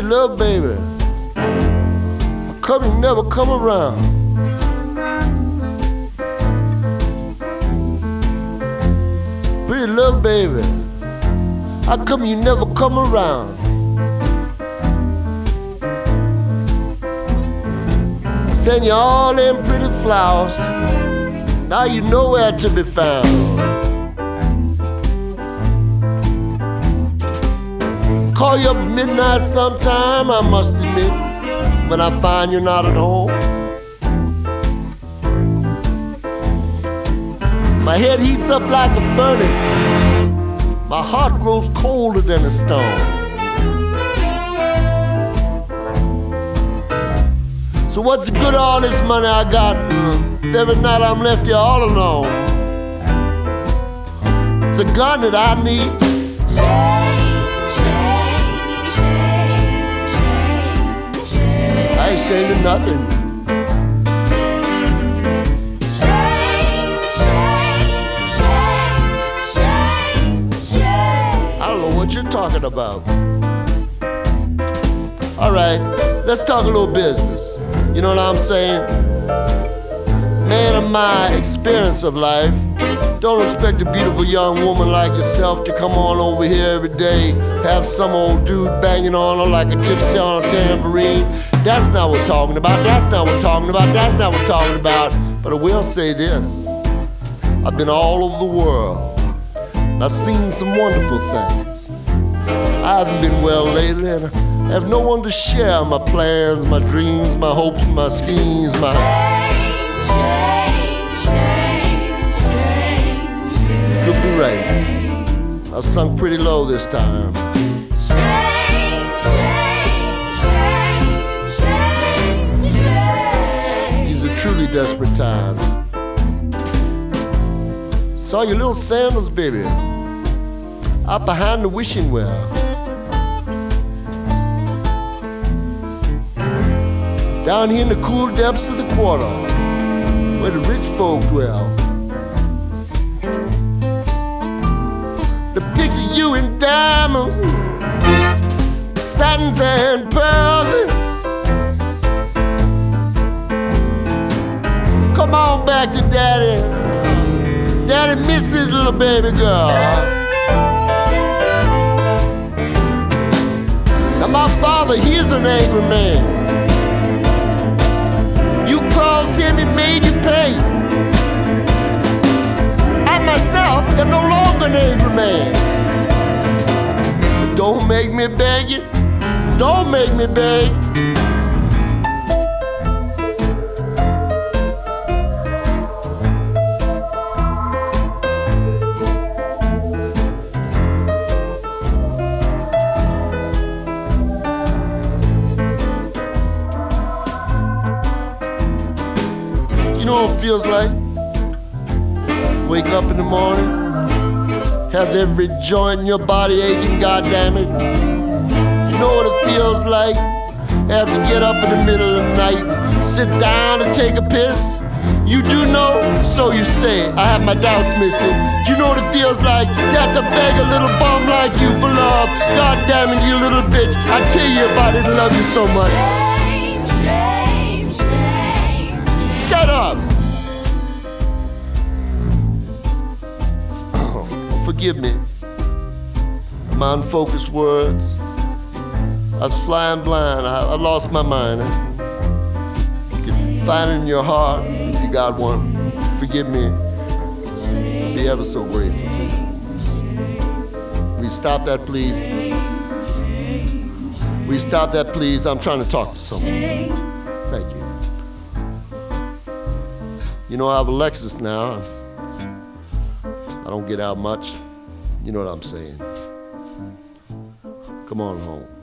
little baby, how come you never come around? Pretty little baby, how come you never come around? I send you all them pretty flowers, now you nowhere to be found. Call you up at midnight sometime, I must admit, when I find you're not at home. My head heats up like a furnace, my heart grows colder than a stone. So what's the good of all this money I got if every night I'm left here all alone? It's a gun that I need. I ain't saying to nothing. I don't know what you're talking about. All right, let's talk a little business. You know what I'm saying? Man of my experience of life, don't expect a beautiful young woman like yourself to come on over here every day, have some old dude banging on her like a gypsy on a tambourine. That's not what we're talking about, that's not what we're talking about, that's not what we're talking about. But I will say this, I've been all over the world, and I've seen some wonderful things. I haven't been well lately, and I have no one to share my plans, my dreams, my hopes, my schemes, my... Could be right. I sung pretty low this time. These are truly desperate times. Saw your little sandals, baby, out behind the wishing well. Down here in the cool depths of the quarter, where the rich folk dwell. The pics of you in diamonds, satins and pearls. Come on back to daddy. Daddy misses his little baby girl. Now my father, he's an angry man. You caused him, he made you pay. I myself am no longer an angry man. But don't make me beg you, don't make me beg. You know what it feels like? Wake up in the morning, have every joint in your body aching, goddammit. You know what it feels like? Have to get up in the middle of the night, sit down and take a piss. You do know, so you say. I have my doubts missing. Do you know what it feels like to have to beg a little bum like you for love? God damn it, you little bitch. I tell you if I didn't love you so much. Shut up! Oh, forgive me. My unfocused words. I was flying blind. I lost my mind. You can find it in your heart if you got one. Forgive me. I'll be ever so grateful to you. Will you stop that, please? Will you stop that, please? I'm trying to talk to someone. Thank you. You know, I have a Lexus now. I don't get out much. You know what I'm saying. Come on home.